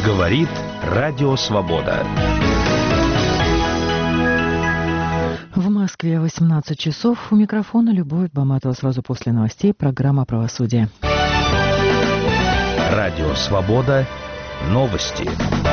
Говорит Радио Свобода. В Москве 18 часов. У микрофона Любовь Баматова. Сразу после новостей программа «Правосудие». Радио Свобода. Новости.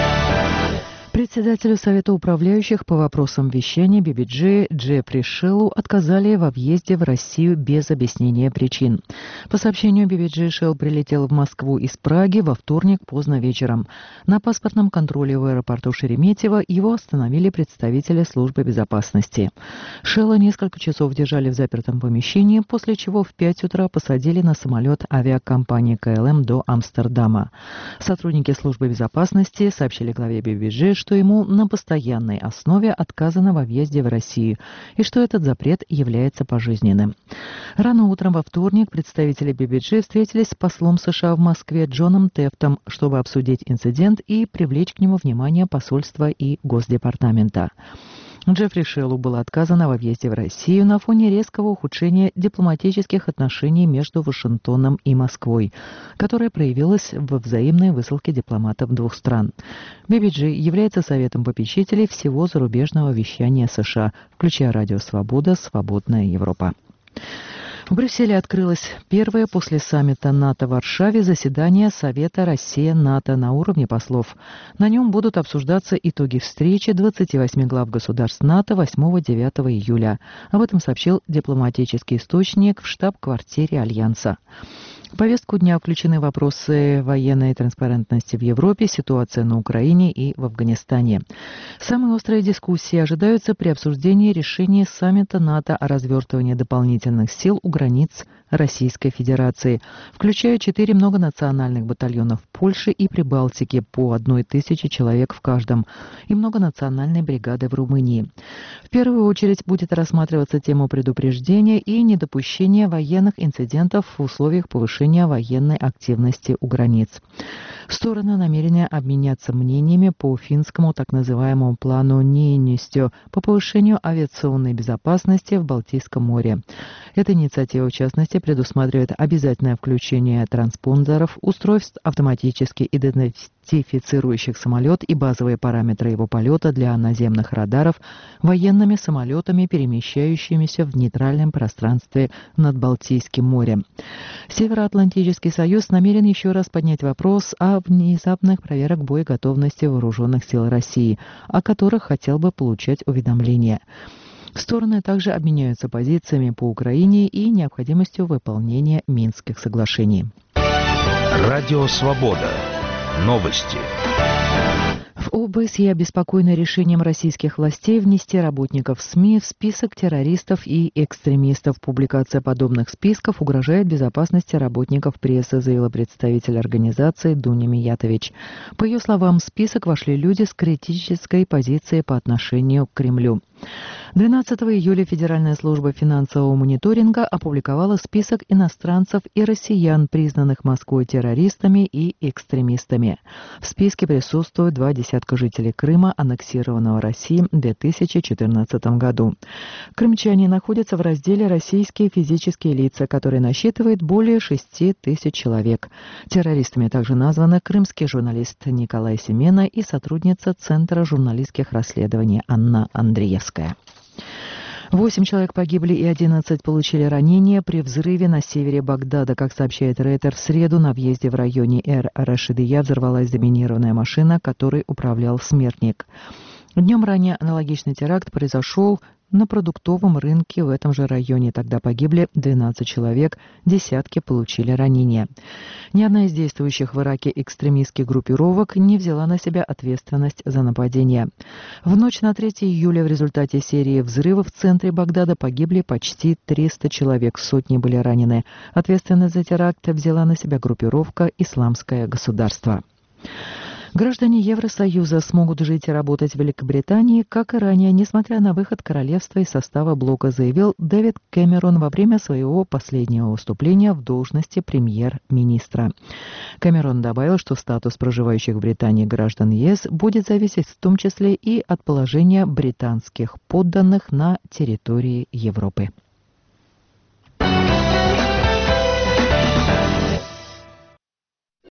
Председателю Совета управляющих по вопросам вещания BBG Джеффри Шеллу отказали во въезде в Россию без объяснения причин. по сообщению BBG, Шелл прилетел в Москву из Праги во вторник поздно вечером. На паспортном контроле в аэропорту Шереметьево его остановили представители службы безопасности. Шелла несколько часов держали в запертом помещении, после чего в 5 утра посадили на самолет авиакомпании КЛМ до Амстердама. Сотрудники службы безопасности сообщили главе BBG, что ему на постоянной основе отказано во въезде в Россию и что этот запрет является пожизненным. Рано утром во вторник представители BBG встретились с послом США в Москве Джоном Тефтом, чтобы обсудить инцидент и привлечь к нему внимание посольства и Госдепартамента. Джеффри Шеллу было отказано во въезде в Россию на фоне резкого ухудшения дипломатических отношений между Вашингтоном и Москвой, которое проявилось во взаимной высылке дипломатов двух стран. BBG является советом попечителей всего зарубежного вещания США, включая Радио Свобода, Свободная Европа. В Брюсселе открылось первое после саммита НАТО в Варшаве заседание Совета Россия-НАТО на уровне послов. На нем будут обсуждаться итоги встречи 28 глав государств НАТО 8-9 июля. Об этом сообщил дипломатический источник в штаб-квартире Альянса. В повестку дня включены вопросы военной транспарентности в Европе, ситуация на Украине и в Афганистане. Самые острые дискуссии ожидаются при обсуждении решения саммита НАТО о развертывании дополнительных сил у границ Российской Федерации, включая 4 многонациональных батальона в Польше и Прибалтике по 1000 человек в каждом и многонациональной бригады в Румынии. В первую очередь будет рассматриваться тема предупреждения и недопущения военных инцидентов в условиях повышения военной активности у границ. Стороны намерены обменяться мнениями по финскому так называемому плану Ниинистё по повышению авиационной безопасности в Балтийском море. Эта инициатива, в частности, предусматривает обязательное включение транспондеров, устройств автоматически идентифицирующих самолет и базовые параметры его полета для наземных радаров военными самолетами, перемещающимися в нейтральном пространстве над Балтийским морем. Североатлантический союз намерен еще раз поднять вопрос о внезапных проверках боеготовности вооруженных сил России, о которых хотел бы получать уведомления. Стороны также обменяются позициями по Украине и необходимостью выполнения Минских соглашений. Радио Свобода. Новости. В ОБСЕ обеспокоены решением российских властей внести работников СМИ в список террористов и экстремистов. Публикация подобных списков угрожает безопасности работников прессы, заявила представитель организации Дуня Миятович. По ее словам, в список вошли люди с критической позицией по отношению к Кремлю. 12 июля Федеральная служба финансового мониторинга опубликовала список иностранцев и россиян, признанных Москвой террористами и экстремистами. В списке присутствуют 2 десятка жителей Крыма, аннексированного Россией в 2014 году. Крымчане находятся в разделе «Российские физические лица», который насчитывает более 6 тысяч человек. Террористами также названы крымский журналист Николай Семена и сотрудница Центра журналистских расследований Анна Андреевская. 8 человек погибли и 11 получили ранения при взрыве на севере Багдада. Как сообщает Рейтер, в среду на въезде в районе Эр-Рашидия взорвалась заминированная машина, которой управлял смертник. Днем ранее аналогичный теракт произошел на продуктовом рынке в этом же районе. Тогда погибли 12 человек, десятки получили ранения. Ни одна из действующих в Ираке экстремистских группировок не взяла на себя ответственность за нападение. В ночь на 3 июля в результате серии взрывов в центре Багдада погибли почти 300 человек, сотни были ранены. Ответственность за теракт взяла на себя группировка «Исламское государство». Граждане Евросоюза смогут жить и работать в Великобритании, как и ранее, несмотря на выход королевства из состава блока, заявил Дэвид Кэмерон во время своего последнего выступления в должности премьер-министра. Кэмерон добавил, что статус проживающих в Британии граждан ЕС будет зависеть в том числе и от положения британских подданных на территории Европы.